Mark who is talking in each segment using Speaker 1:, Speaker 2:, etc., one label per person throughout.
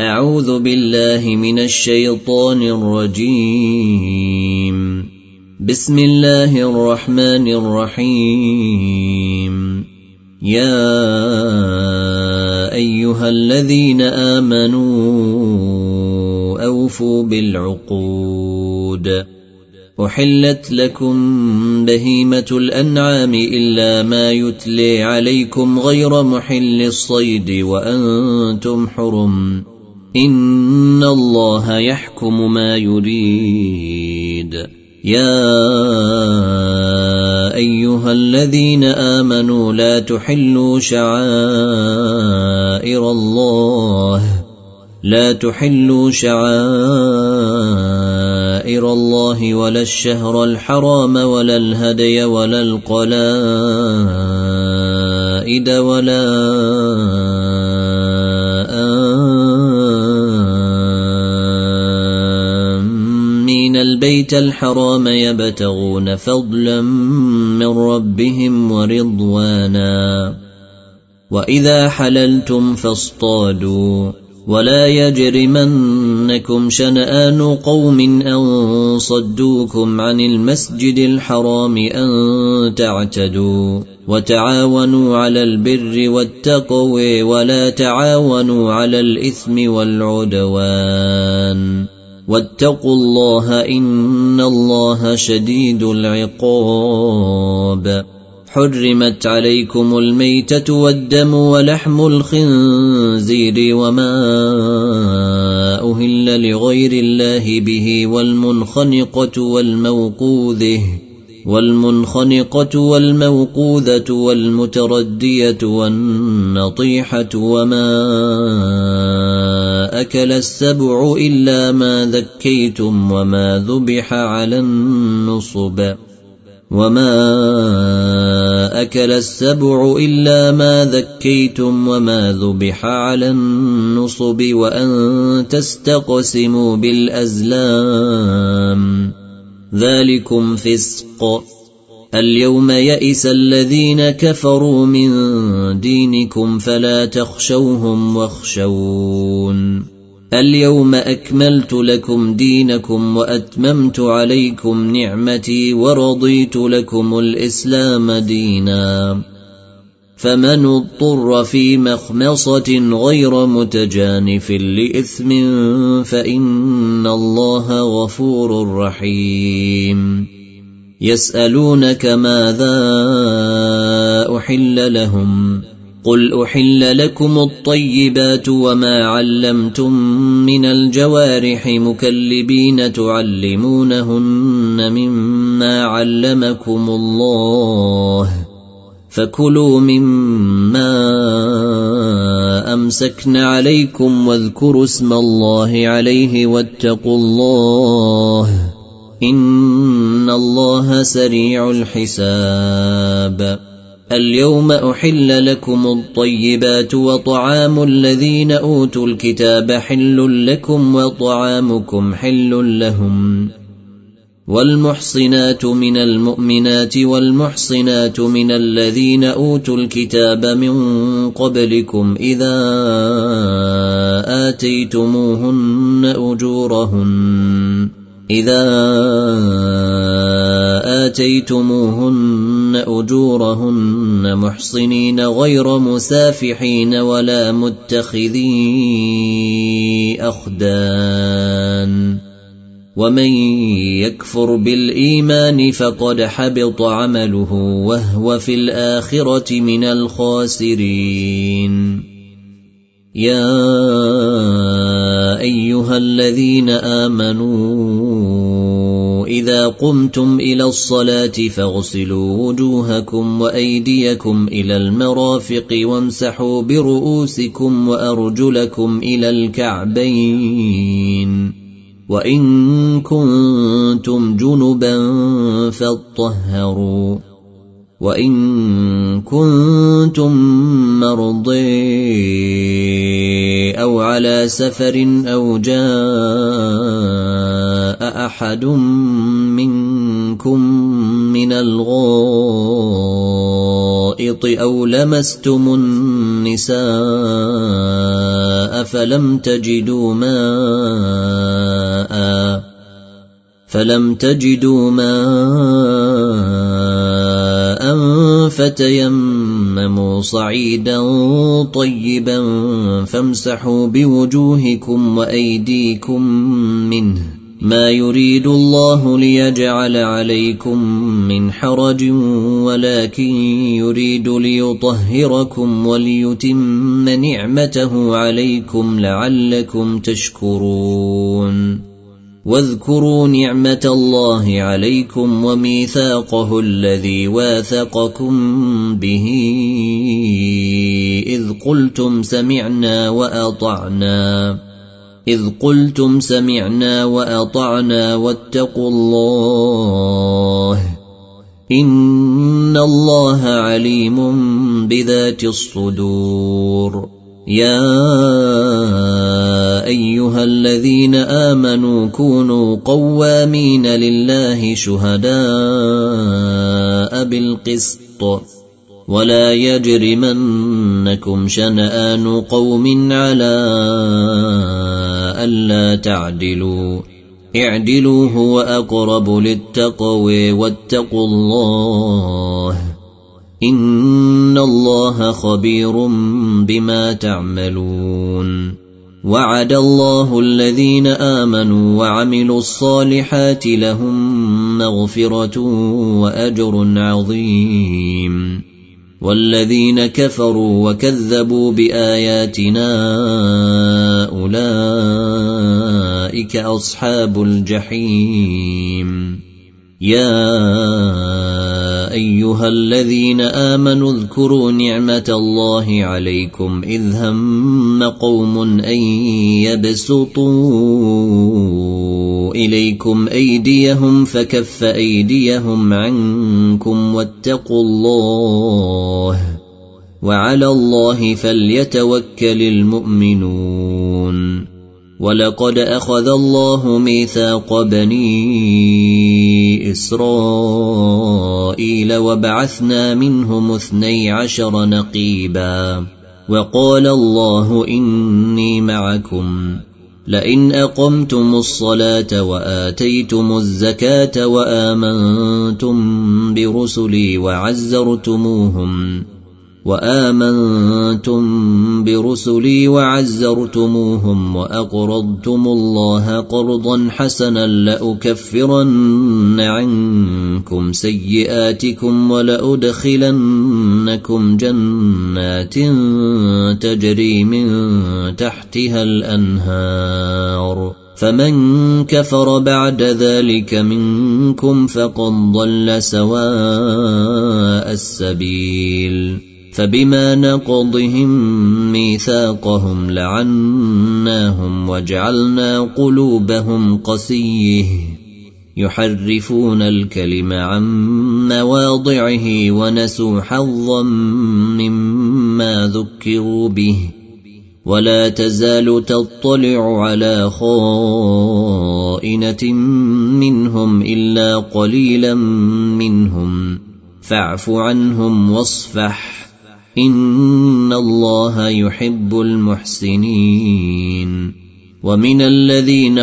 Speaker 1: أعوذ بالله من الشيطان الرجيم. بسم الله الرحمن الرحيم. يا أيها الذين آمنوا أوفوا بالعقود. أحلت لكم بهيمة الأنعام إلا ما يتلي عليكم غير محل الصيد وأنتم حرم. إن الله يحكم ما يريد. يا أيها الذين آمنوا لا تحلوا شعائر الله ولا الشهر الحرام ولا الهدي ولا القلائد ولا آمين البيت الحرام يبتغون فضلا من ربهم ورضوانا. وإذا حللتم فاصطادوا ولا يجرمنكم شنآن قوم أن صدوكم عن المسجد الحرام أن تعتدوا. وتعاونوا على البر والتقوى ولا تعاونوا على الإثم والعدوان. واتقوا الله إن الله شديد العقاب. حرمت عليكم الميتة والدم ولحم الخنزير وما أهل لغير الله به والمنخنقة والموقوذة والمتردية والنطيحة وما أكل السبع إلا ما ذكيتم وما ذبح على النصب وأن تستقسموا بالأزلام ذلكم فسق. اليوم يئس الذين كفروا من دينكم فلا تخشوهم واخشون. اليوم أكملت لكم دينكم وأتممت عليكم نعمتي ورضيت لكم الإسلام دينا. فمن اضطر في مخمصة غير متجانف لإثم فإن الله غفور رحيم. يسألونك ماذا أحل لهم قل أحل لكم الطيبات وما علمتم من الجوارح مكلبين تعلمونهن مما علمكم الله فكلوا مما أمسكن عليكم واذكروا اسم الله عليه واتقوا الله إن الله سريع الحساب. اليوم أحل لكم الطيبات وطعام الذين أوتوا الكتاب حل لكم وطعامكم حل لهم. والمحصنات من المؤمنات والمحصنات من الذين أوتوا الكتاب من قبلكم إذا آتيتموهن أجورهن محصنين غير مسافحين ولا متخذي أخدان. ومن يكفر بالإيمان فقد حبط عمله وهو في الآخرة من الخاسرين. يا أيها الذين آمنوا إذا قمتم إلى الصلاة فاغسلوا وجوهكم وأيديكم إلى المرافق وامسحوا برؤوسكم وأرجلكم إلى الكعبين وإن كنتم جنبا فاطهروا وإن كنتم مرضى أو على سفر أو جاء أحد منكم من الغائط الغائط أو لمستم النساء فلم تجدوا ماء فتيمموا صعيدا طيبا فامسحوا بوجوهكم وأيديكم منه ما يريد الله ليجعل عليكم من حرج ولكن يريد ليطهركم وليتم نعمته عليكم لعلكم تشكرون واذكروا نعمة الله عليكم وميثاقه الذي واثقكم به إذ قلتم سمعنا وأطعنا واتقوا الله إن الله عليم بذات الصدور يا أيها الذين آمنوا كونوا قوامين لله شهداء بالقسط ولا يجرمنكم شنآن قوم على ألا تعدلوا اعدلوا هو أقرب للتقوى واتقوا الله إن الله خبير بما تعملون وعد الله الذين آمنوا وعملوا الصالحات لهم مغفرة وأجر عظيم والذين كفروا وكذبوا بآياتنا أولئك أصحاب الجحيم يا أيها الذين آمنوا اذكروا نعمة الله عليكم إذ هم قوم أن يبسطوا إليكم أيديهم فكف أيديهم عنكم واتقوا الله وعلى الله فليتوكل المؤمنون ولقد أخذ الله ميثاق بني إسرائيل وبعثنا منهم 12 نقيبا وقال الله إني معكم لئن أقمتم الصلاة وآتيتم الزكاة وآمنتم برسلي وعزرتموهم وأقرضتم الله قرضا حسنا لأكفرن عنكم سيئاتكم ولأدخلنكم جنات تجري من تحتها الأنهار فمن كفر بعد ذلك منكم فقد ضل سواء السبيل فبما نقضهم ميثاقهم لعناهم وجعلنا قلوبهم قسية يحرفون الكلم عن مواضعه ونسوا حظا مما ذكروا به ولا تزال تطلع على خائنة منهم إلا قليلا منهم فاعف عنهم واصفح إن الله يحب المحسنين ومن الذين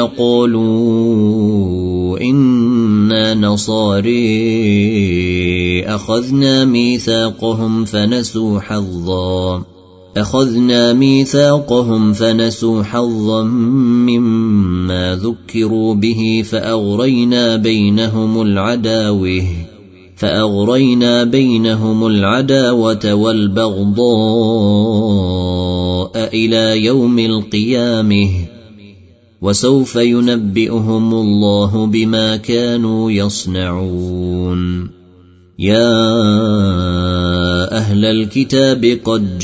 Speaker 1: قالوا إنا نصاري أخذنا ميثاقهم فنسوا حظا مما ذكروا به فأغرينا بينهم العداوة والبغضاء إلى يوم القيامة وسوف ينبئهم الله بما كانوا يصنعون يا أهل الكتاب قد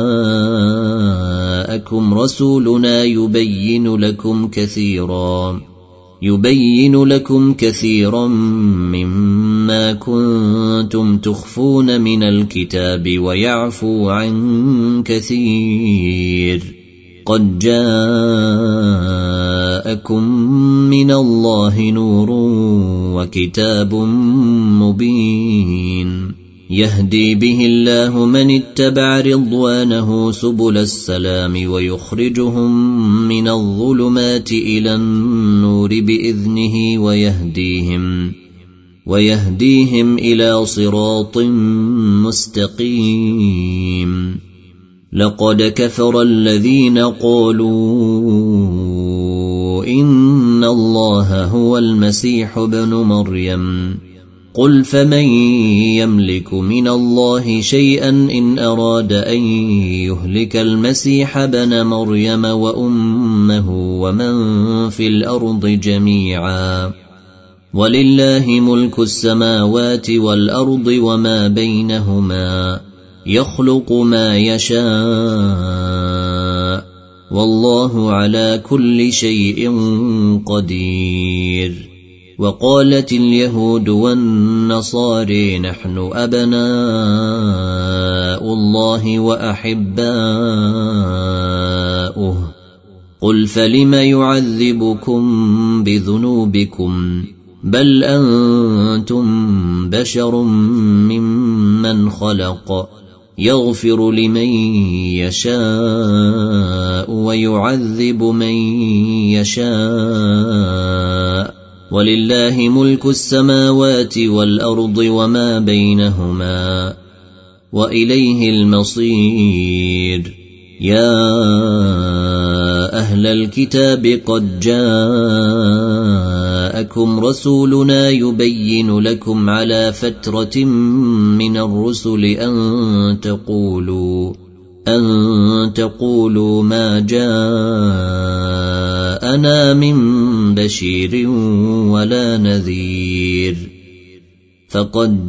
Speaker 1: جاءكم رسولنا يبين لكم كثيرا مما كنتم تخفون من الكتاب ويعفو عن كثير قد جاءكم من الله نور وكتاب مبين يهدي به الله من اتبع رضوانه سبل السلام ويخرجهم من الظلمات إلى النور بإذنه ويهديهم إلى صراط مستقيم. لقد كفر الذين قالوا إن الله هو المسيح ابن مريم قل فمن يملك من الله شيئا إن أراد أن يهلك المسيح ابن مريم وأمه ومن في الأرض جميعا ولله ملك السماوات والأرض وما بينهما يخلق ما يشاء والله على كل شيء قدير. وقالت اليهود والنصارى نحن أبناء الله وأحباؤه قل فلم يعذبكم بذنوبكم بل أنتم بشر ممن خلق يغفر لمن يشاء ويعذب من يشاء ولله ملك السماوات والأرض وما بينهما وإليه المصير. يا أهل الكتاب قد جاءكم رسولنا يبين لكم على فترة من الرسل أن تقولوا ما جاءنا من بشير ولا نذير فقد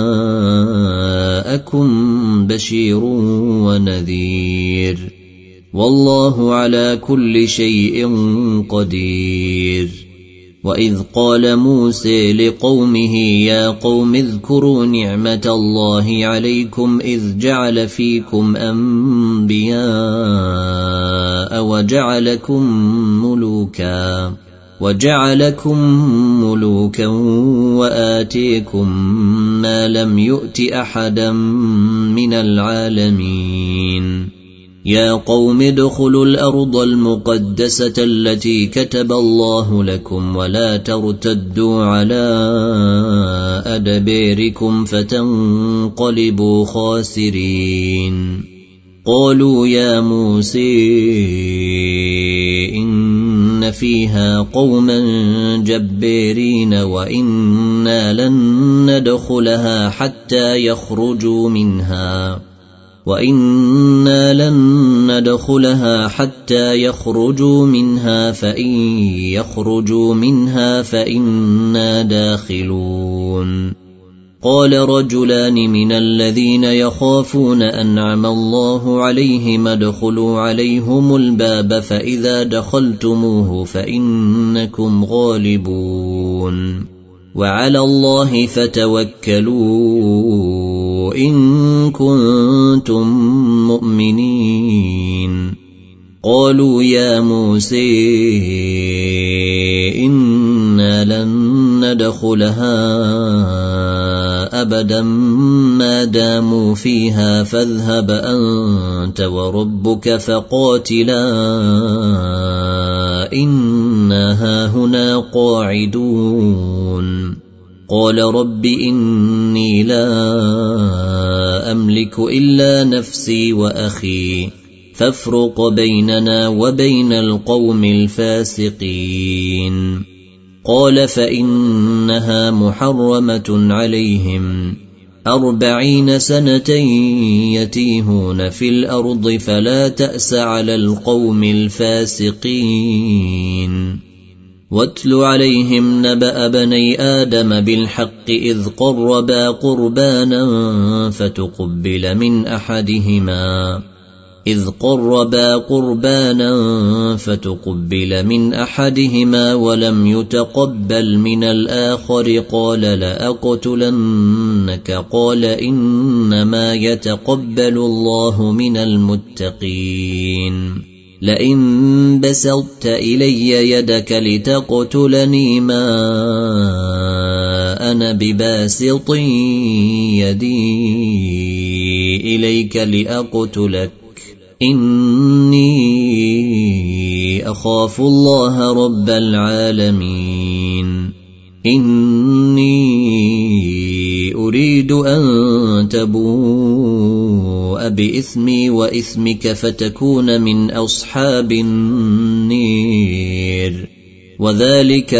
Speaker 1: جاءكم بشير ونذير والله على كل شيء قدير. وإذ قال موسى لقومه يا قوم اذكروا نعمة الله عليكم إذ جعل فيكم أنبياء وجعلكم ملوكا وآتيكم ما لم يؤت أحدا من العالمين. يا قوم ادخلوا الأرض المقدسة التي كتب الله لكم ولا ترتدوا على أدباركم فتنقلبوا خاسرين. قالوا يا موسى إن فيها قوما جبارين وإنا لن ندخلها حتى يخرجوا منها فإن يخرجوا منها فإنا داخلون. قال رجلان من الذين يخافون أنعم الله عليهم ادخلوا عليهم الباب فإذا دخلتموه فإنكم غالبون وعلى الله فتوكلوا إن كنتم مؤمنين. قالوا يا موسى إنا لن ندخلها أبدا ما داموا فيها فاذهب أنت وربك فقاتلا إنا هاهنا قاعدون. قال رب إني لا أملك إلا نفسي وأخي فافرق بيننا وبين القوم الفاسقين. قال فإنها محرمة عليهم 40 سنة يتيهون في الأرض فلا تأس على القوم الفاسقين. واتل عليهم نبأ بني آدم بالحق إذ قربا قربانا فتقبل من أحدهما ولم يتقبل من الآخر قال لأقتلنك قال إنما يتقبل الله من المتقين. لئن بسطت إلي يدك لتقتلني ما أنا بباسط يدي إليك لأقتلك إني أخاف الله رب العالمين إني أريد أن تبوء بإثمي وإثمك فتكون من أصحاب النير وذلك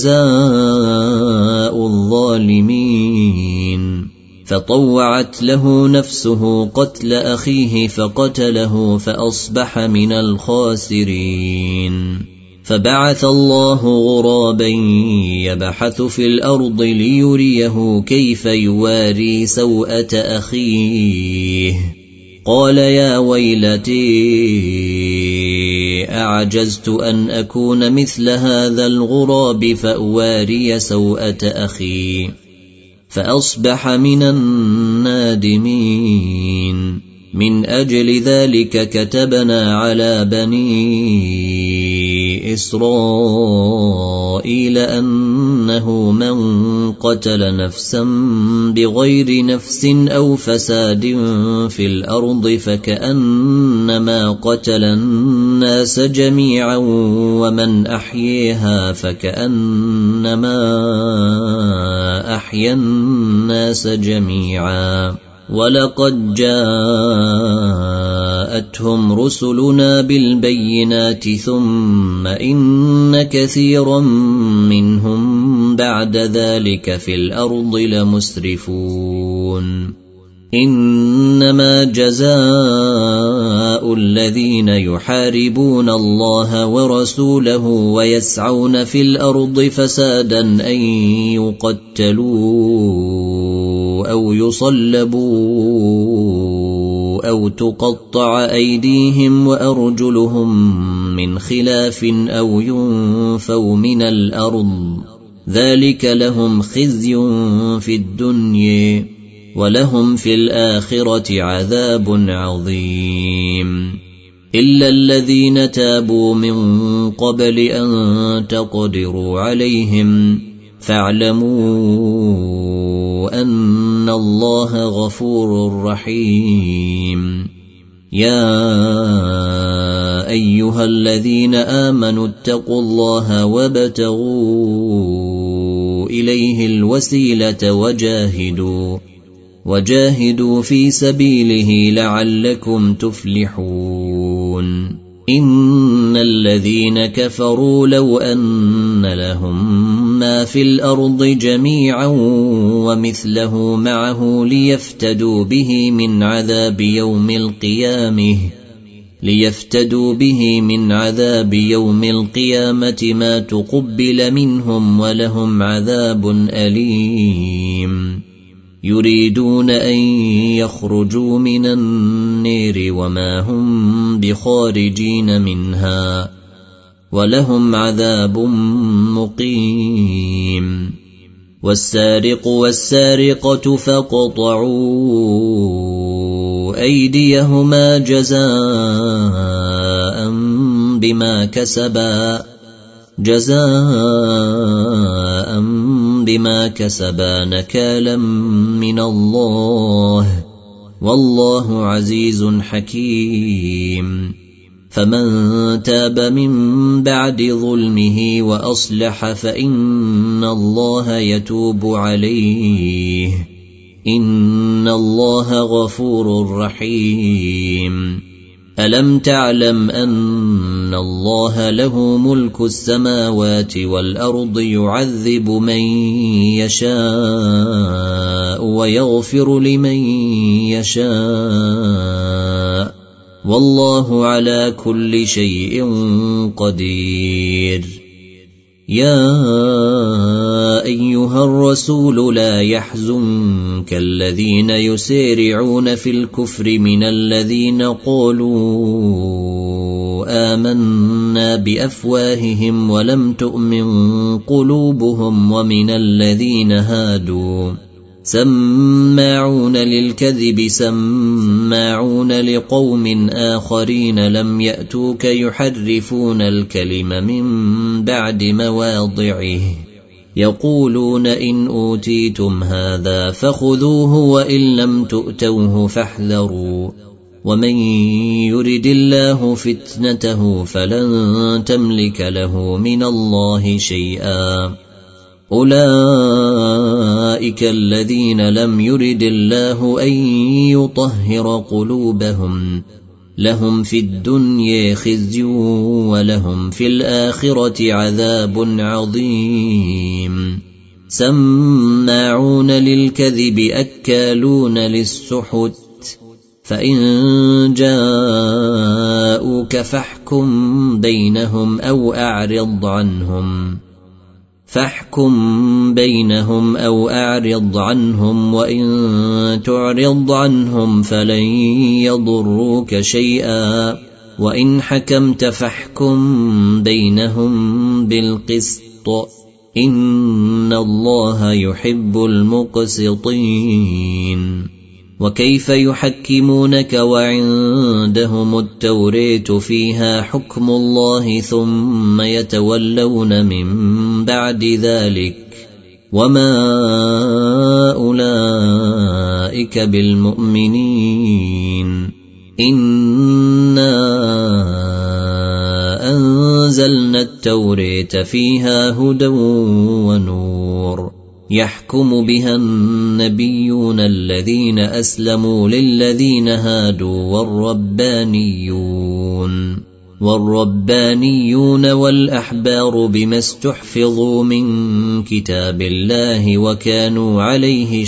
Speaker 1: جزاء الظالمين فطوعت له نفسه قتل أخيه فقتله فأصبح من الخاسرين فبعث الله غرابا يبحث في الأرض ليريه كيف يواري سوءة أخيه قال يا ويلتي أعجزت أن أكون مثل هذا الغراب فأواري سوءة أخي فأصبح من النادمين من أجل ذلك كتبنا على بني إسرائيل أنه من قتل نفسا بغير نفس أو فساد في الأرض فكأنما قتل الناس جميعا ومن أحييها فكأنما أحيا الناس جميعا ولقد جاءتهم رسلنا بالبينات ثم إن كثيرا منهم بعد ذلك في الأرض لمسرفون إنما جزاء الذين يحاربون الله ورسوله ويسعون في الأرض فسادا أن يقتلوا أو يصلبوا أو تقطع أيديهم وأرجلهم من خلاف أو ينفوا من الأرض ذلك لهم خزي في الدنيا ولهم في الآخرة عذاب عظيم إلا الذين تابوا من قبل أن تقدروا عليهم فاعلموا أن الله غفور رحيم يا أيها الذين آمنوا اتقوا الله وابتغوا إليه الوسيلة وجاهدوا في سبيله لعلكم تفلحون إن الذين كفروا لو أن لهم ما في الأرض جميعا ومثله معه ليفتدوا به من عذاب يوم القيامة ما تقبل منهم ولهم عذاب أليم يريدون أن يخرجوا من النير وما هم بخارجين منها ولهم عذاب مقيم والسارق والسارقة فاقطعوا أيديهما جزاء بما كسبا نكالا من الله والله عزيز حكيم فمن تاب من بعد ظلمه وأصلح فإن الله يتوب عليه إن الله غفور رحيم ألم تعلم أن الله له ملك السماوات والأرض يعذب من يشاء ويغفر لمن يشاء والله على كل شيء قدير يا أيها الرسول لا يحزنك الذين يسارعون في الكفر من الذين قالوا آمنا بأفواههم ولم تؤمن قلوبهم سماعون للكذب سماعون لقوم آخرين لم يأتوك يحرفون الكلم من بعد مواضعه يقولون إن أوتيتم هذا فخذوه وإن لم تؤتوه فاحذروا ومن يرد الله فتنته فلن تملك له من الله شيئا أولئك الذين لم يرد الله أن يطهر قلوبهم لهم في الدنيا خزي ولهم في الآخرة عذاب عظيم سماعون للكذب أكالون للسحت فإن جاءوك فاحكم بينهم أو أعرض عنهم وإن تعرض عنهم فلن يضروك شيئا وإن حكمت فاحكم بينهم بالقسط إن الله يحب المقسطين وكيف يحكمونك وعندهم التوراة فيها حكم الله ثم يتولون من بعد ذلك وما أولئك بالمؤمنين إنا أنزلنا التوراة فيها هدى ونور يحكم بها النبيون الذين أسلموا للذين هادوا والربانيون والأحبار بما استحفظوا من كتاب الله وكانوا عليه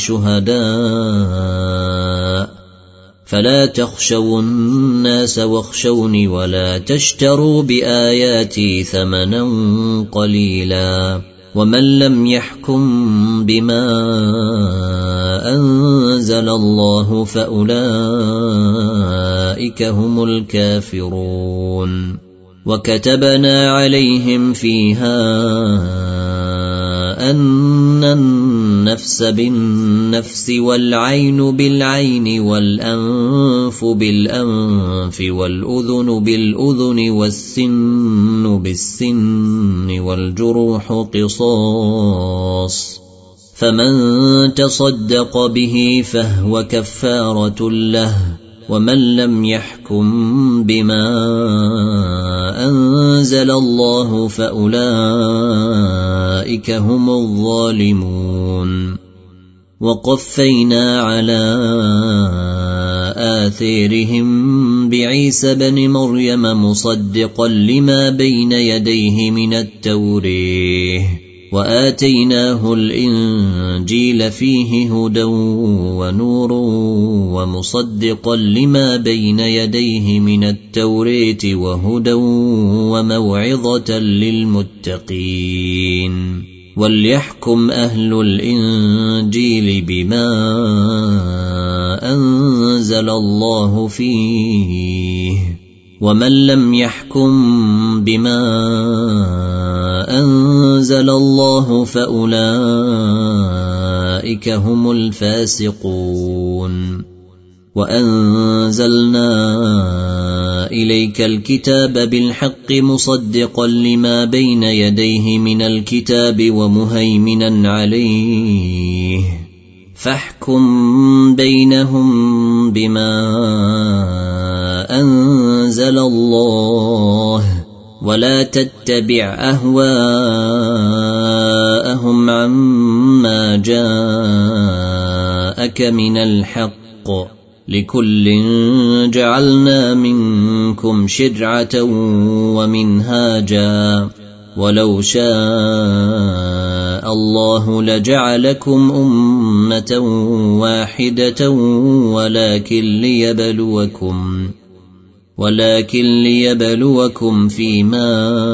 Speaker 1: شهداء فلا تخشوا الناس واخشوني ولا تشتروا بآياتي ثمنا قليلا ومن لم يحكم بما أنزل الله فأولئك هم الكافرون وكتبنا عليهم فيها أن النفس بالنفس والعين بالعين والأنف بالأنف والأذن بالأذن والسن بالسن والجروح قصاص فمن تصدق به فهو كفارة له ومن لم يحكم بما أنزل الله فأولئك هم الظالمون وقفينا على آثارهم بعيسى بن مريم مصدقا لما بين يديه من التوراة وآتيناه الإنجيل فيه هدى ونور ومصدقا لما بين يديه من التوراة وهدى وموعظة للمتقين وليحكم أهل الإنجيل بما أنزل الله فيه ومن لم يحكم بما أنزل الله فأولئك هم الفاسقون وأنزلنا إليك الكتاب بالحق مصدقا لما بين يديه من الكتاب ومهيمنا عليه فاحكم بينهم بما أنزل الله ولا تتبع أهواءهم عما جاءك من الحق لكل جعلنا منكم شرعة ومنهاجا ولو شاء الله لجعلكم أمة واحدة ولكن ليبلوكم فيما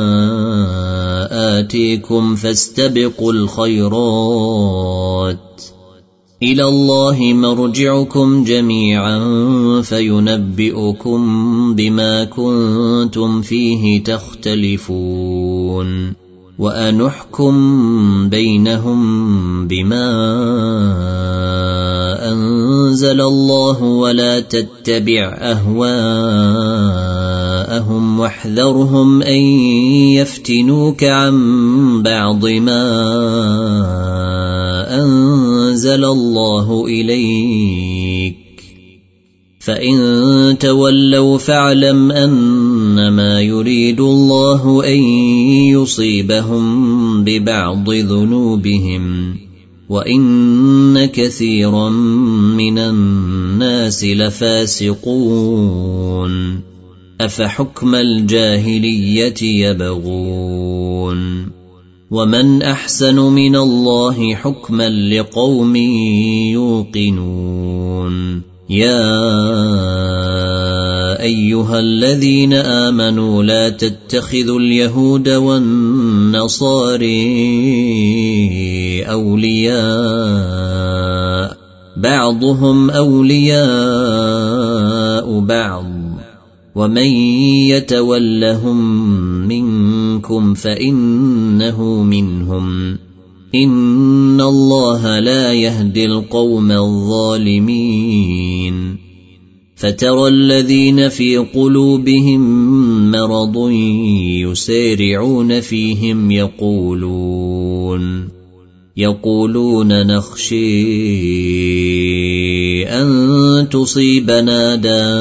Speaker 1: آتيكم فاستبقوا الخيرات إلى الله مرجعكم جميعا فينبئكم بما كنتم فيه تختلفون وأن احكم بينهم بما أنزل الله ولا تتبع أهواءهم واحذرهم أن يفتنوك عن بعض ما أنزل الله إليك فإن تولوا فاعلم أنما يريد الله أن يصيبهم ببعض ذنوبهم وإن كثيرا من الناس لفاسقون أفحكم الجاهلية يبغون ومن أحسن من الله حكما لقوم يوقنون يا أيها الذين آمنوا لا تتخذوا اليهود والنصارى أولياء بعضهم أولياء بعض ومن يتولهم منكم فإنه منهم إن الله لا يهدي القوم الظالمين فترى الذين في قلوبهم مرض يسارعون فيهم يقولون نخشى أن تصيبنا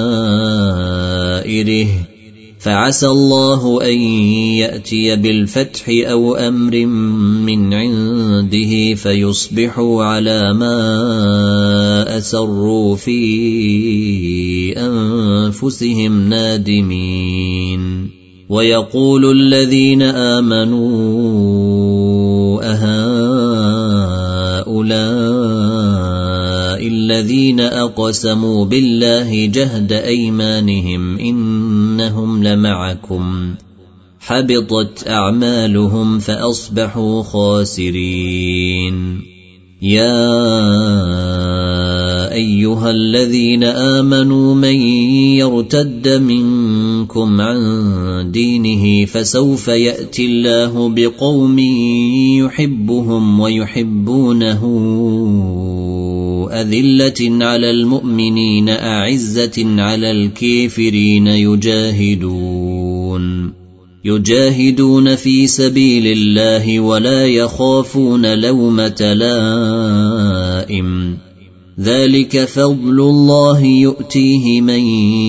Speaker 1: دائرة فعسى الله أن يأتي بالفتح أو أمر من عنده فيصبحوا على ما أسروا في أنفسهم نادمين ويقول الذين آمنوا أهؤلاء الذين أقسموا بالله جهد أيمانهم إنهم لمعكم حبطت أعمالهم فأصبحوا خاسرين يا أيها الذين آمنوا من يرتد منكم عن دينه فسوف يأتي الله بقوم يحبهم ويحبونه أذلة على المؤمنين أعزة على الكافرين يجاهدون في سبيل الله ولا يخافون لومة لائم ذلك فضل الله يؤتيه من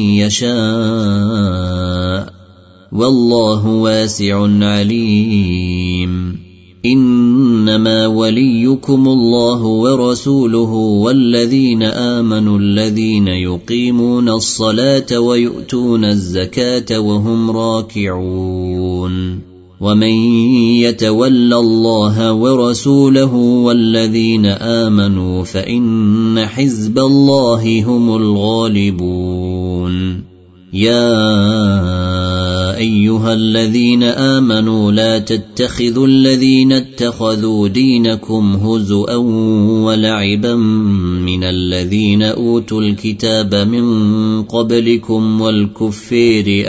Speaker 1: يشاء والله واسع عليم إنما وليكم الله ورسوله والذين آمنوا الذين يقيمون الصلاة ويؤتون الزكاة وهم راكعون ومن يتول الله ورسوله والذين آمنوا فإن حزب الله هم الغالبون يا أيها الذين آمنوا لا تتخذوا الذين اتخذوا دينكم هزؤا ولعبا من الذين أوتوا الكتاب من قبلكم والكفار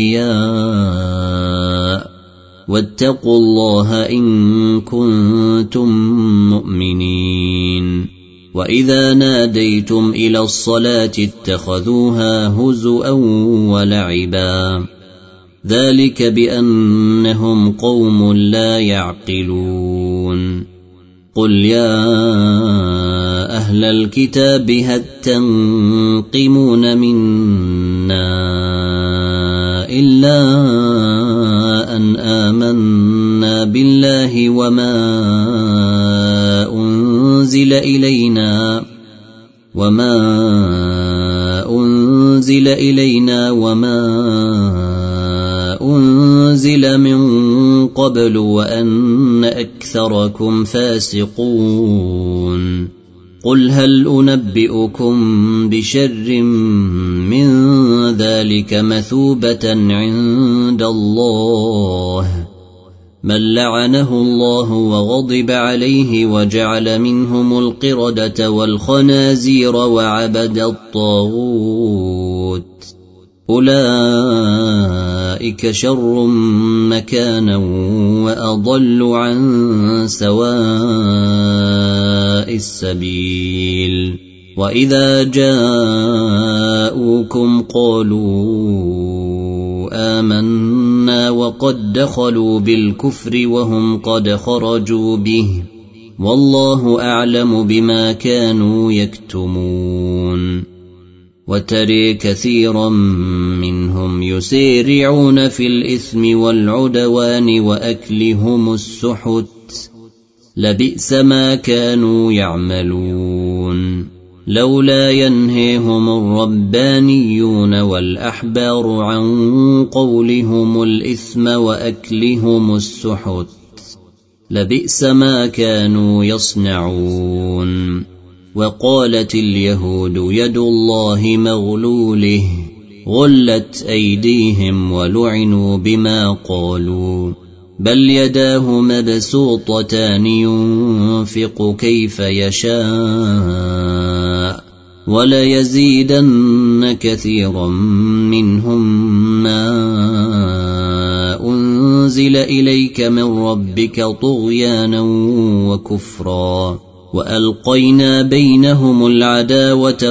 Speaker 1: أولياء واتقوا الله إن كنتم مؤمنين وإذا ناديتم إلى الصلاة اتخذوها هزؤا ولعبا ذلك بأنهم قوم لا يعقلون قل يا أهل الكتاب هل تنقمون منا إلا أن آمنا بالله وما أنزل إلينا وما أنزل من قبل وأن أكثركم فاسقون قل هل أنبئكم بشر من ذلك مثوبة عند الله من لعنه الله وغضب عليه وجعل منهم القردة والخنازير وعبد الطاغوت أولئك شر مكانا وأضل عن سواء السبيل وإذا جاءوكم قالوا آمنا وقد دخلوا بالكفر وهم قد خرجوا به والله أعلم بما كانوا يكتمون وترى كثيرا منهم يسارعون في الإثم والعدوان وأكلهم السحت لبئس ما كانوا يعملون لولا ينهيهم الربانيون والأحبار عن قولهم الإثم وأكلهم السحت لبئس ما كانوا يصنعون وقالت اليهود يد الله مغلوله غلت أيديهم ولعنوا بما قالوا بل يداه مبسوطتان ينفق كيف يشاء وليزيدن كثيرا منهم ما أنزل إليك من ربك طغيانا وكفرا وألقينا بينهم العداوة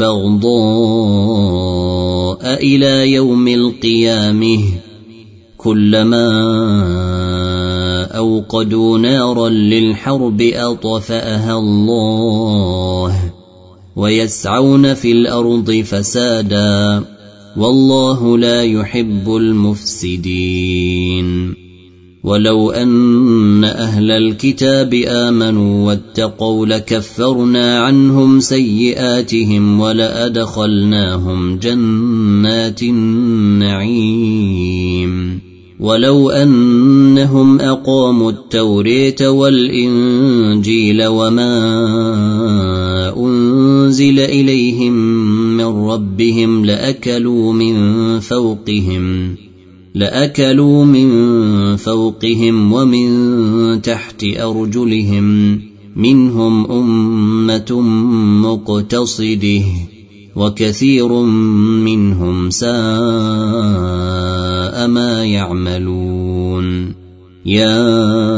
Speaker 1: والبغضاء إلى يوم القيامة كلما أوقدوا نارا للحرب أطفأها الله ويسعون في الأرض فسادا والله لا يحب المفسدين ولو أن أهل الكتاب آمنوا واتقوا لكفرنا عنهم سيئاتهم ولأدخلناهم جنات النعيم ولو أنهم أقاموا التوراة والإنجيل وما أنزل إليهم من ربهم لأكلوا من فوقهم ومن تحت أرجلهم منهم أمة مقتصده وكثير منهم ساء ما يعملون يا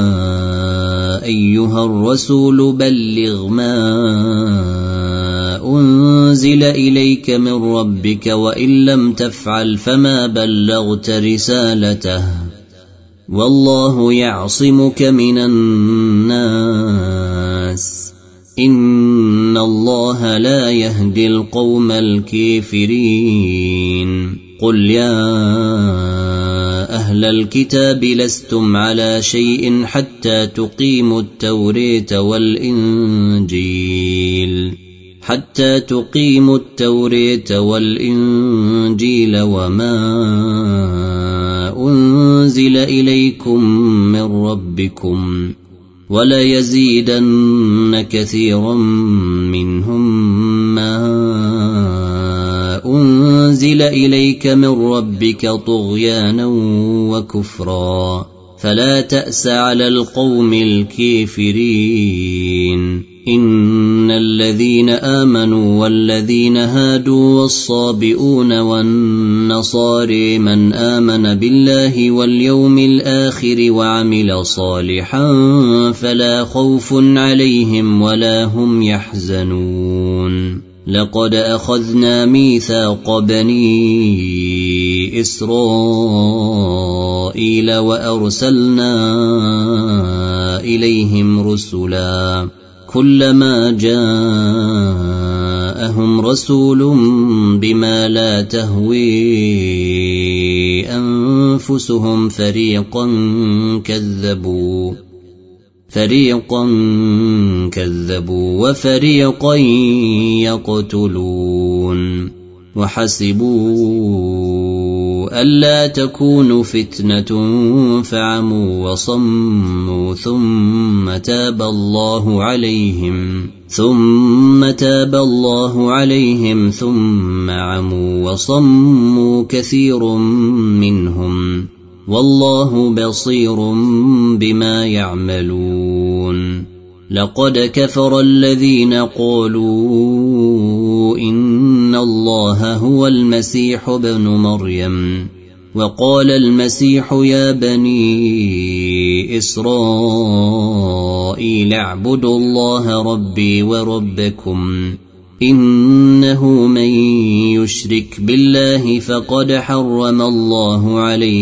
Speaker 1: أيها الرسول بلغ ما أنزل إليك من ربك وإن لم تفعل فما بلغت رسالته والله يعصمك من الناس إن الله لا يهدي القوم الكافرين قل يا أهل الكتاب لستم على شيء حتى تقيموا التوراة والإنجيل وما أنزل إليكم من ربكم وليزيدن كثيرا منهم ما أنزل إليك من ربك طغيانا وكفرا فلا تأس على القوم الكافرين إن الذين آمنوا والذين هادوا والصابئون والنصارى من آمن بالله واليوم الآخر وعمل صالحا فلا خوف عليهم ولا هم يحزنون لقد أخذنا ميثاق بني إسرائيل وأرسلنا إليهم رسلا كلما جاءهم رسول بما لا تهوي أنفسهم فريقا كذبوا وفريقا يقتلون وحسبوا ألا تكون فتنة فعموا وصموا ثم تاب الله عليهم ثم عموا وصموا كثير منهم والله بصير بما يعملون لقد كفر الذين قالوا إن الله هو المسيح ابن مريم وقال المسيح يا بني إسرائيل اعبدوا الله ربي وربكم إنه من يشرك بالله فقد حرم الله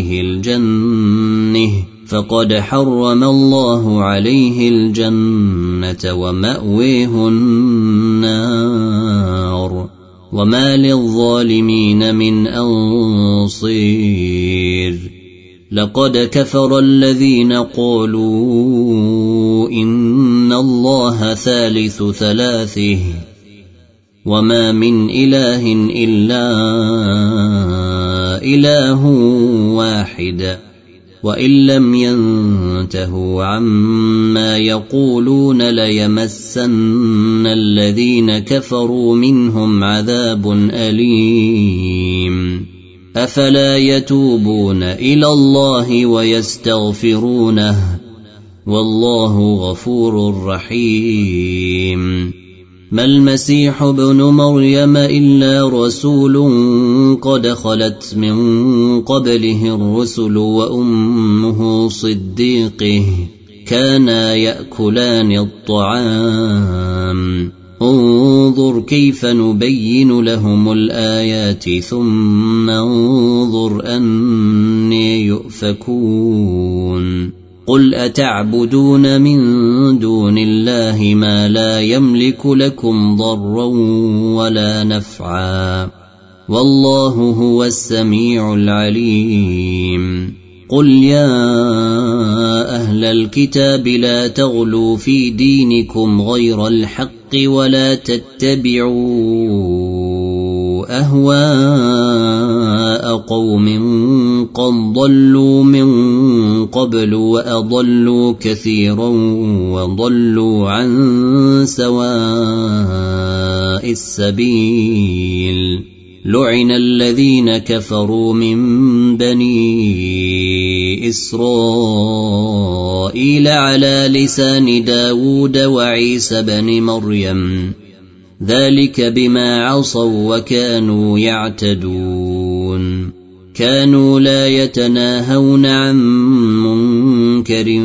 Speaker 1: عليه الجنة ومأويه النار وما للظالمين من أنصير لقد كفر الذين قالوا إن الله ثالث ثلاثه وما من إله إلا إله واحد وإن لم ينتهوا عما يقولون ليمسن الذين كفروا منهم عذاب أليم أفلا يتوبون إلى الله ويستغفرونه والله غفور رحيم ما المسيح ابن مريم إلا رسول قد خلت من قبله الرسل وأمه صديقه كانا يأكلان الطعام انظر كيف نبين لهم الآيات ثم انظر أني يؤفكون قل أتعبدون من دون الله ما لا يملك لكم ضرا ولا نفعا والله هو السميع العليم قل يا أهل الكتاب لا تغلوا في دينكم غير الحق ولا تتبعوا أهواء قوم قد ضلوا من قبل وأضلوا كثيرا وضلوا عن سواء السبيل لعن الذين كفروا من بني إسرائيل على لسان داود وعيسى بن مريم ذلك بما عصوا وكانوا يعتدون كانوا لا يتناهون عن منكر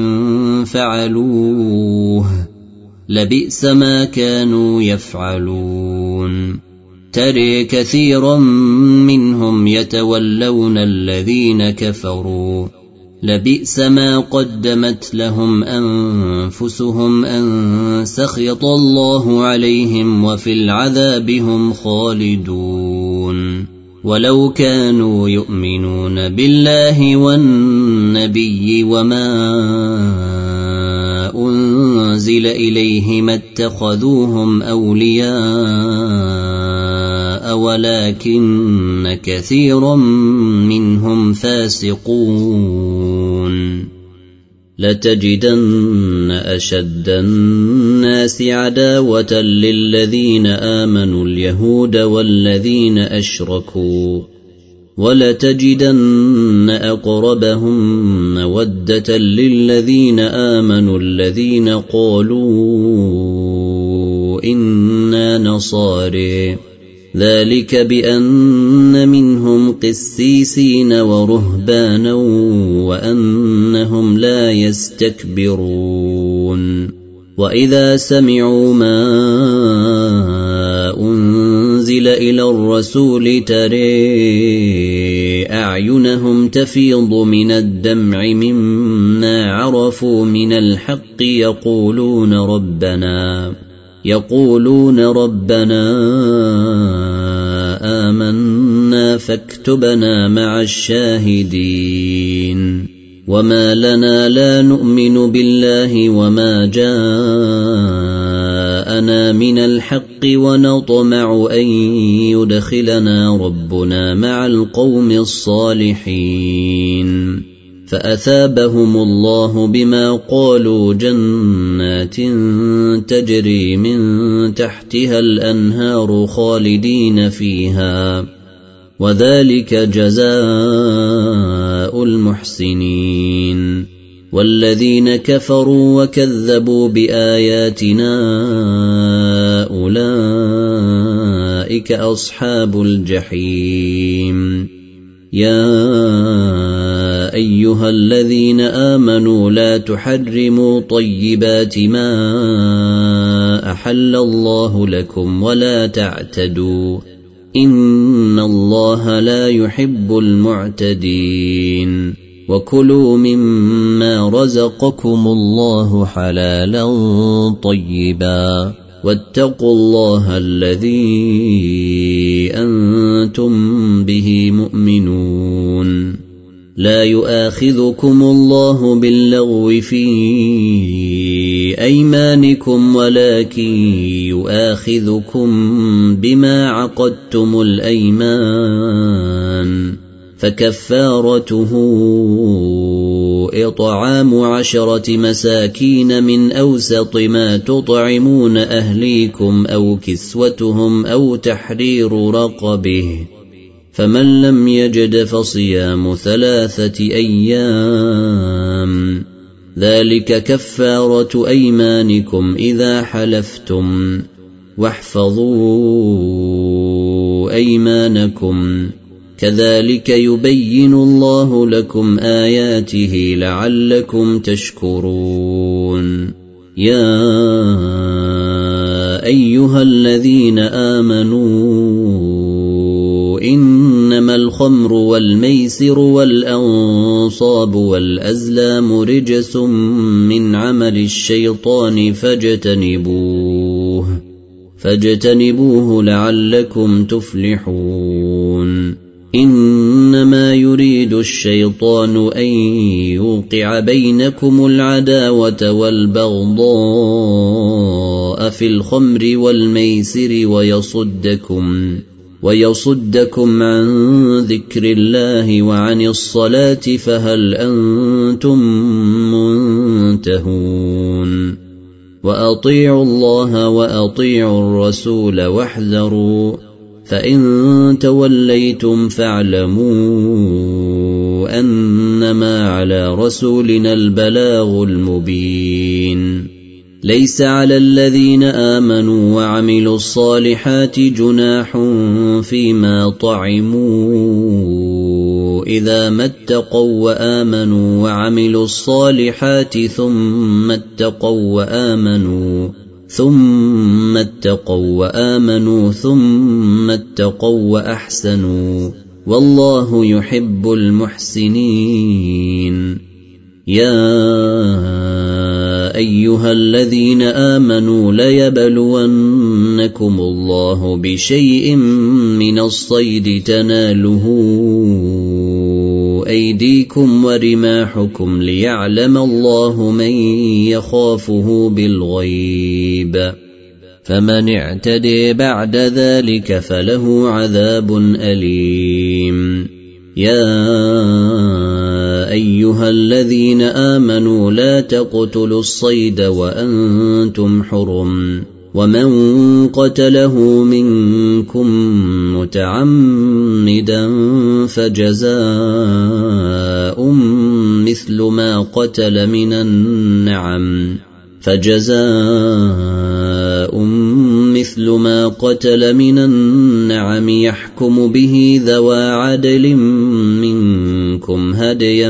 Speaker 1: فعلوه لبئس ما كانوا يفعلون ترى كثيرا منهم يتولون الذين كفروا لبئس ما قدمت لهم أنفسهم أن سخط الله عليهم وفي العذاب هم خالدون ولو كانوا يؤمنون بالله والنبي وما أنزل إليه ما اتخذوهم أولياء ولكن كثيرا منهم فاسقون لتجدن أشد الناس عداوة للذين آمنوا اليهود والذين أشركوا ولتجدن أقربهم مودة للذين آمنوا الذين قالوا إنا نصارى ذلك بأن منهم قسيسين ورهبانا وأنهم لا يستكبرون وإذا سمعوا ما أنزل إلى الرسول ترى أعينهم تفيض من الدمع مما عرفوا من الحق يقولون ربنا آمنا فاكتبنا مع الشاهدين وما لنا لا نؤمن بالله وما جاءنا من الحق ونطمع أن يدخلنا ربنا مع القوم الصالحين فأثابهم الله بما قالوا جنات تجري من تحتها الأنهار خالدين فيها وذلك جزاء المحسنين والذين كفروا وكذبوا بآياتنا أولئك أصحاب الجحيم يا أيها الذين آمنوا لا تحرموا طيبات ما أحل الله لكم ولا تعتدوا إن الله لا يحب المعتدين وكلوا مما رزقكم الله حلالا طيبا واتقوا الله الذي أنتم به مؤمنون لا يؤاخذكم الله باللغو في أيمانكم ولكن يؤاخذكم بما عقدتم الأيمان فكفارته إطعام 10 مساكين من أوسط ما تطعمون أهليكم أو كسوتهم أو تحرير رقبه فمن لم يجد فصيام 3 أيام ذلك كفارة أيمانكم إذا حلفتم واحفظوا أيمانكم كذلك يبين الله لكم آياته لعلكم تشكرون يا أيها الذين آمنوا إنما الخمر والميسر والأنصاب والأزلام رجس من عمل الشيطان فاجتنبوه لعلكم تفلحون إنما يريد الشيطان أن يوقع بينكم العداوة والبغضاء في الخمر والميسر ويصدكم عن ذكر الله وعن الصلاة فهل أنتم منتهون وأطيعوا الله وأطيعوا الرسول واحذروا فإن توليتم فاعلموا أنما على رسولنا البلاغ المبين ليس على الذين آمنوا وعملوا الصالحات جناح فيما طعموا إذا ما اتقوا وآمنوا وعملوا الصالحات ثم اتقوا وآمنوا ثم اتقوا وأحسنوا والله يحب المحسنين يا أيها الذين آمنوا ليبلونكم الله بشيء من الصيد تناله أيديكم ورماحكم ليعلم الله من يخافه بالغيب فمن اعتدي بعد ذلك فله عذاب أليم يا أيها الذين آمنوا لا تقتلوا الصيد وأنتم حرم ومن قتله منكم متعمدا فجزاء مثل ما قتل من النعم يحكم به ذوى عدل منكم هديا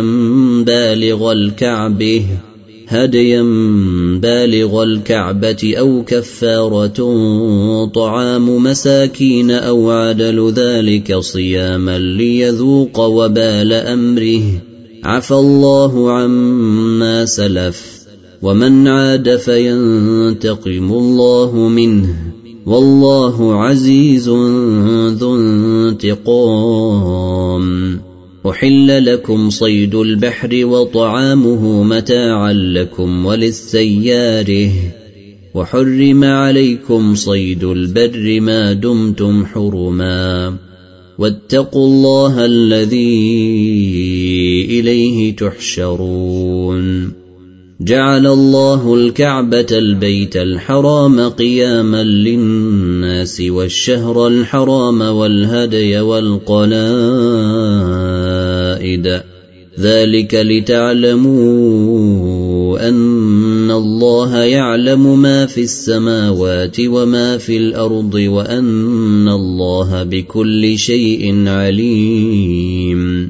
Speaker 1: بالغ الكعبة أو كفارة طعام مساكين أو عدل ذلك صياما ليذوق وبال أمره عفى الله عما سلف ومن عاد فينتقم الله منه والله عزيز ذو انتقام أحل لكم صيد البحر وطعامه متاعا لكم وللسياره وحرم عليكم صيد البر ما دمتم حرما واتقوا الله الذي إليه تحشرون جعل الله الكعبة البيت الحرام قياما للناس والشهر الحرام والهدي والقلائد ذلك لتعلموا أن الله يعلم ما في السماوات وما في الأرض وأن الله بكل شيء عليم.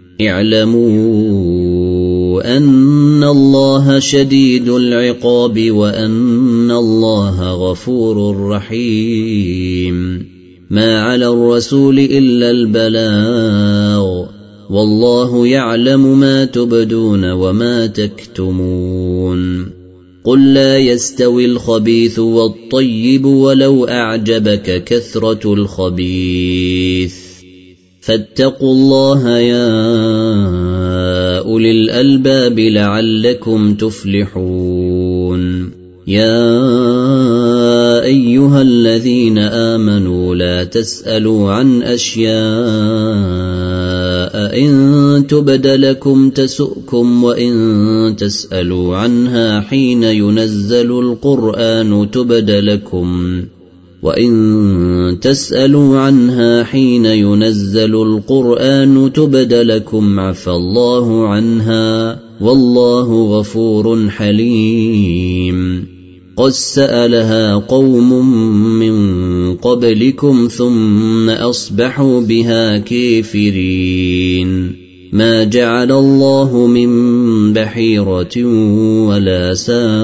Speaker 1: اعلموا أن الله شديد العقاب وأن الله غفور رحيم. ما على الرسول إلا البلاغ والله يعلم ما تبدون وما تكتمون. قل لا يستوي الخبيث والطيب ولو أعجبك كثرة الخبيث فاتقوا الله يا أولي الألباب لعلكم تفلحون. يا أيها الذين آمنوا لا تسألوا عن أشياء إن تبد لكم تسؤكم وإن تسألوا عنها حين ينزل القرآن تبد لكم وإن تسألوا عنها حين ينزل القرآن تبد لكم عفى الله عنها والله غفور حليم. قد سألها قوم من قبلكم ثم أصبحوا بها كافرين. ما جعل الله من بحيرة ولا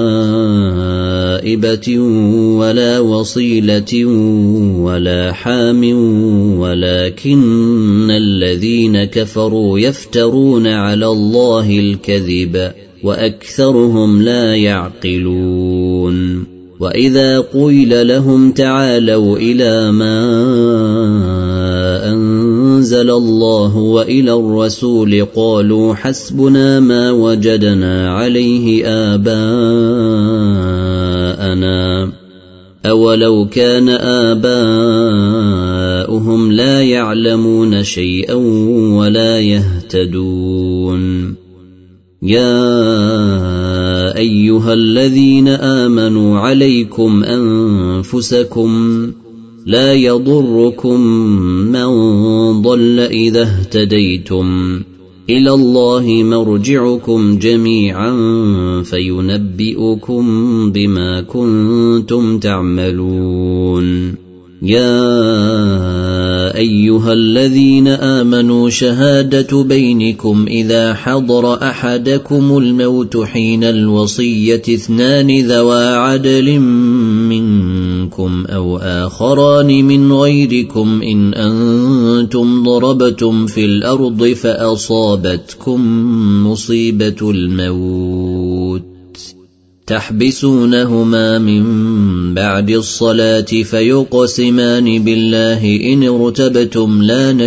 Speaker 1: سائبة ولا وصيلة ولا حام ولكن الذين كفروا يفترون على الله الكذب وأكثرهم لا يعقلون. وإذا قيل لهم تعالوا إلى ما أنزل الله وإلى الرسول قالوا حسبنا ما وجدنا عليه آباءنا أولو كان آباؤهم لا يعلمون شيئا ولا يهتدون. يا أيها الذين آمنوا عليكم أنفسكم لا يضركم من ضل إذا اهتديتم إلى الله مرجعكم جميعا فينبئكم بما كنتم تعملون. يا أيها الذين آمنوا شهادة بينكم إذا حضر أحدكم الموت حين الوصية 2 ذوى عدل منكم أو آخران من غيركم إن أنتم ضربتم في الأرض فأصابتكم مصيبة الموت تحبسونهما من بعد الصلاة فيقسمان بالله إن ارتبتم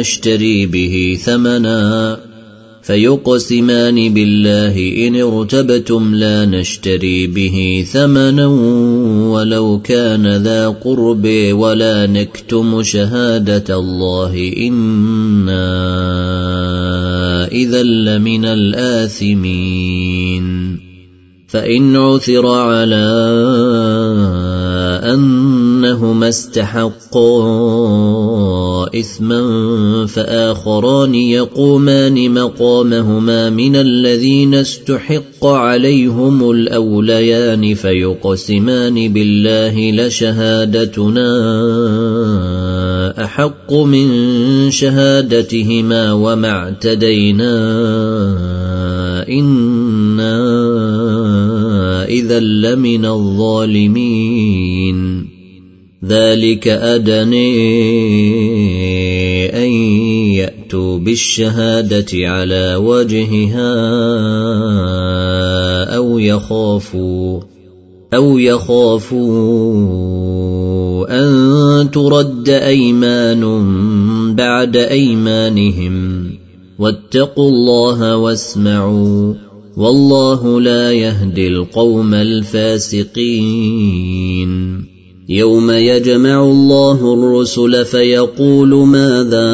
Speaker 1: لا نشتري به ثمنا ولو كان ذا قرب ولا نكتم شهادة الله إنا إذا لمن الآثمين. فإن عثر على أنهما استحقا إثما فآخران يقومان مقامهما من الذين استحق عليهم الأوليان فيقسمان بالله لشهادتنا أحق من شهادتهما وما اعتدينا إنا إذا لمن الظالمين. ذلك أدنى أن يأتوا بالشهادة على وجهها أو يخافوا أن ترد أيمان بعد أيمانهم واتقوا الله واسمعوا والله لا يهدي القوم الفاسقين. يوم يجمع الله الرسل فيقول ماذا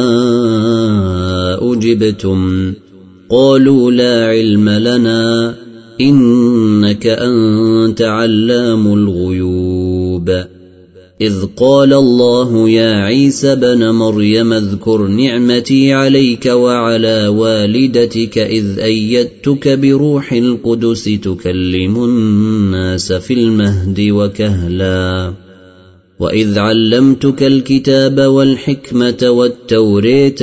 Speaker 1: أجبتم قالوا لا علم لنا إنك أنت علام الغيوب. إذ قال الله يا عيسى ابن مريم اذكر نعمتي عليك وعلى والدتك إذ أيدتك بروح القدس تكلم الناس في المهد وكهلا وإذ علمتك الكتاب والحكمة والتوراة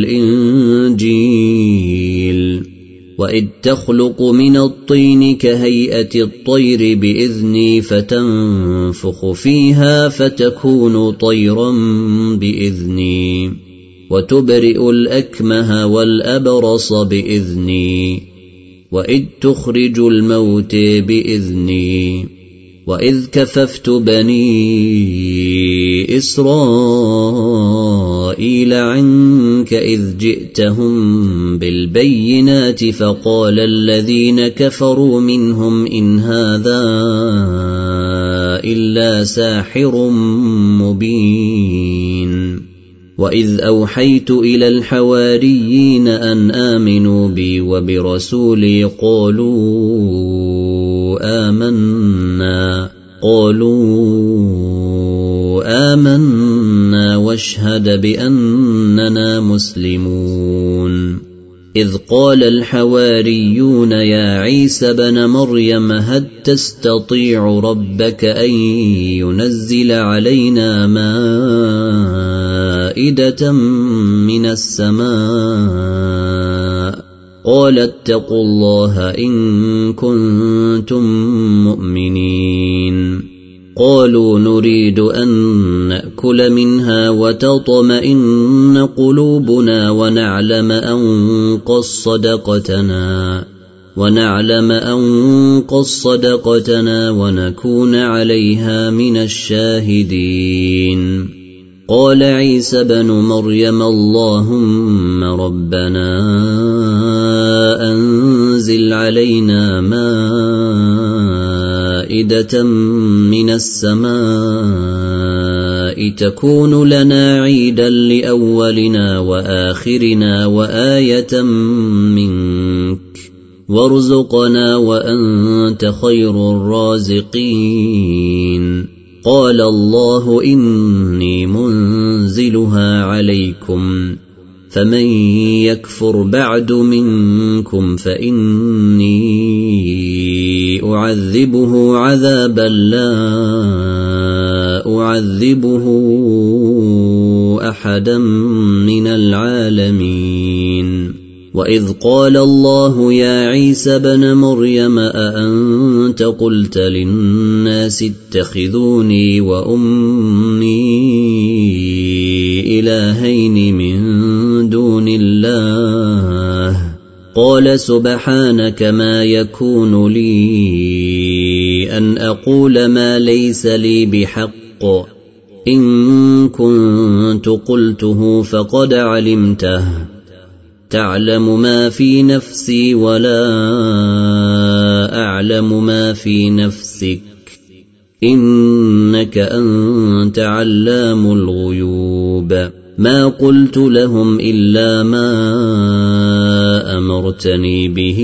Speaker 1: والإنجيل وإذ تخلق من الطين كهيئة الطير بإذني فتنفخ فيها فتكون طيرا بإذني وتبرئ الأكمه والأبرص بإذني وإذ تخرج الموت بإذني وإذ كففت بني إسرائيل عنك إذ جئتهم بالبينات فقال الذين كفروا منهم إن هذا إلا ساحر مبين وإذ أوحيت إلى الحواريين أن آمنوا بي وبرسولي قالوا آمنا واشهد بأننا مسلمون إذ قال الحواريون يا عيسى ابن مريم هل تستطيع ربك أن ينزل علينا مائدة من السماء قال اتقوا الله إن كنتم مؤمنين قالوا نريد أن نأكل منها وتطمئن قلوبنا ونعلم أن قد صدقتنا ونكون عليها من الشاهدين قال عيسى ابن مريم اللهم ربنا أنزل علينا مائدة من السماء تكون لنا عيدا لأولنا وآخرنا وآية منك وارزقنا وأنت خير الرازقين قال الله إني منزلها عليكم فمن يكفر بعد منكم فإني أعذبه عذابا لا أعذبه أحدا من العالمين وإذ قال الله يا عيسى ابن مريم أأنت قلت للناس اتخذوني وأمي إلهين من دون الله قال سبحانك ما يكون لي أن أقول ما ليس لي بحق إن كنت قلته فقد علمته تعلم ما في نفسي ولا أعلم ما في نفسك إنك أنت علام الغيوب ما قلت لهم إلا ما أمرتني به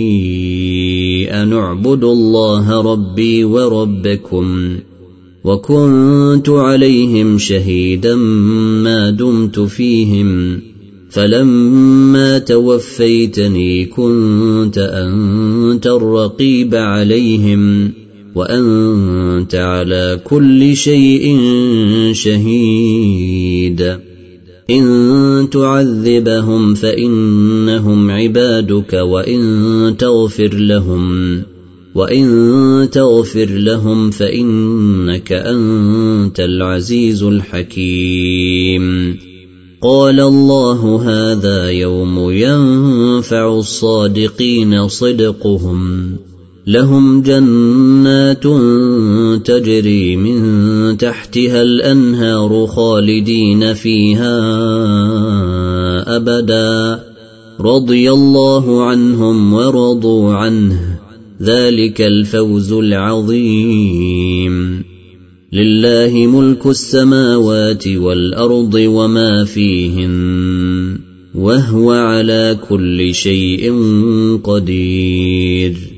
Speaker 1: أن اعبدوا الله ربي وربكم وكنت عليهم شهيدا ما دمت فيهم فلما توفيتني كنت أنت الرقيب عليهم وأنت على كل شيء شهيد إن تعذبهم فإنهم عبادك وإن تغفر لهم فإنك أنت العزيز الحكيم قال الله هذا يوم ينفع الصادقين صدقهم لهم جنات تجري من تحتها الأنهار خالدين فيها أبدا رضي الله عنهم ورضوا عنه ذلك الفوز العظيم لله ملك السماوات والأرض وما فيهن وهو على كل شيء قدير